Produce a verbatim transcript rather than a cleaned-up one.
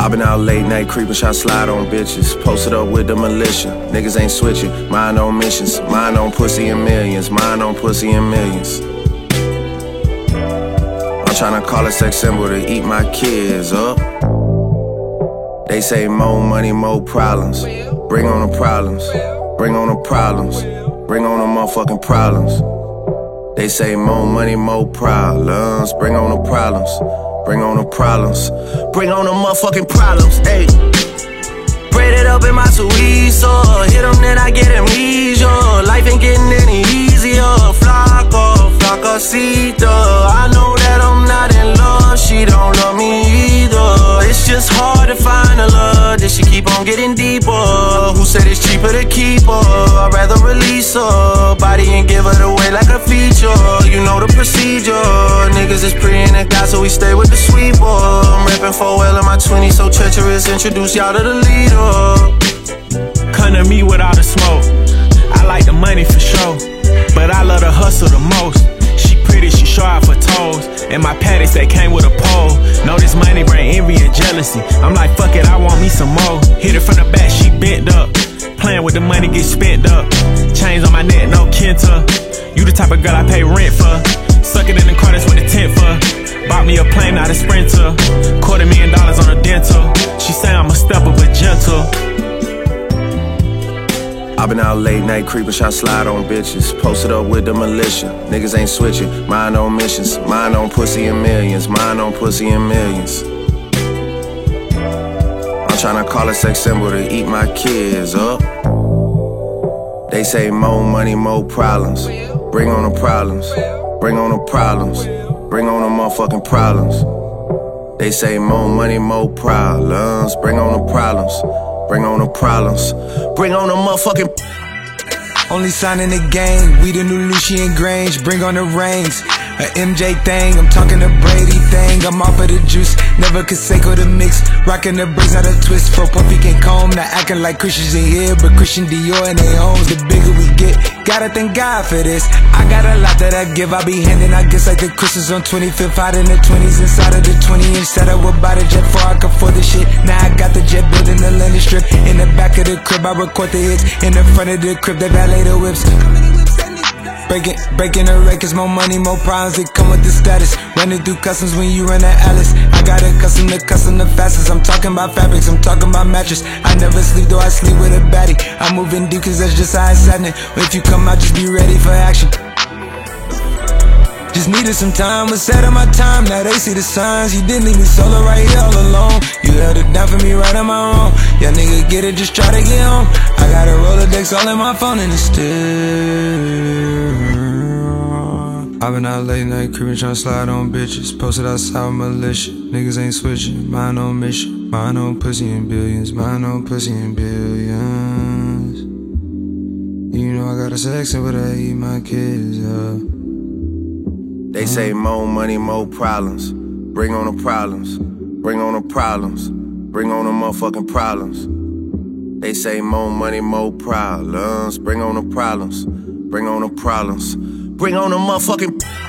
I been out late night creeping, shot slide on bitches. Posted up with the militia, niggas ain't switching. Mind on missions, mind on pussy and millions. Mind on pussy and millions. I'm tryna call a sex symbol to eat my kids up. They say more money, more problems. Bring on the problems, bring on the problems, bring on the motherfucking problems. They say more money, more problems. Bring on the problems, bring on the problems, bring on the motherfucking problems. Ayy, braid it up in my Suizo, hit them then I get amnesia. Life ain't getting any easier. Flaco, flacosita. I know that I'm not in love, she don't love me either. It's just hard to find a love that she keep on getting deeper. Who said it's cheaper to keep her? I'd rather release her body and give it away like a feature. You know the procedure. Niggas is pretty in the guy, so we stay with the sweeper. I'm rapping four L in my twenties, so treacherous. Introduce y'all to the leader. Come to me with all the smoke. I like the money for sure, but I love the hustle the most. She pretty, she show out for toes, and my patties that came with a pole. Know this money bring envy and jealousy. I'm like, fuck it, I want me some more. Hit it from the back, she bent up. Playing with the money, get spent up. Chains on my neck, no Kenta. You the type of girl I pay rent for. Suck it in the car, that's what the tent for. Bought me a plane, not a Sprinter. Quarter million dollars on a dental. She say I'm a stepper, but gentle. I been out late night creeping, shot slide on bitches. Posted up with the militia, niggas ain't switching. Mind on missions, mind on pussy and millions. Mind on pussy and millions. I'm tryna call a sex symbol to eat my kids up. They say more money, more problems. Bring on the problems, bring on the problems, bring on the motherfucking problems. They say more money, more problems. Bring on the problems, bring on the problems, bring on the motherfucking. Only sign in the game, we the new Lucian Grange. Bring on the reins, a M J thing. I'm talking the Brady thing. I'm off of the juice, never Conseco the mix. Rocking the braids, not a twist. For Puffy can comb, not acting like Christians in here, but Christian Dior and they homes. The bigger we get, gotta thank God for this. I got a lot that I give, I be handing. I guess like the Christmas on twenty-fifth, out in the twenties, inside of the twenty inch. Said I would buy the jet before I could afford the shit. Now I got the jet building the landing strip. In the back of the crib, I record the hits. In the front of the crib, they valet the whips. Breaking, breaking the records, more money, more problems, they come with the status. Running through customs when you run at Alice. I got a custom to custom the fastest. I'm talking about fabrics, I'm talking about mattress. I never sleep, though I sleep with a baddie. I'm moving deep cause that's just how it's happening. If you come out, just be ready for action. Just needed some time, was set on my time. Now they see the signs, you didn't leave me solo right here all alone. You held it down for me right on my own. Yeah, nigga, get it, just try to get home. I got a Rolodex all in my phone and it's still. I've been out late night creeping, tryna slide on bitches. Posted outside with militia, niggas ain't switching. Mind on mission, mind on pussy and billions. Mind on pussy and billions. You know I got a sex symbol that I eat my kids up. They say more money, more problems. Bring on the problems, bring on the problems, bring on the motherfucking problems. They say more money, more problems. Bring on the problems, bring on the problems, bring on the motherfucking.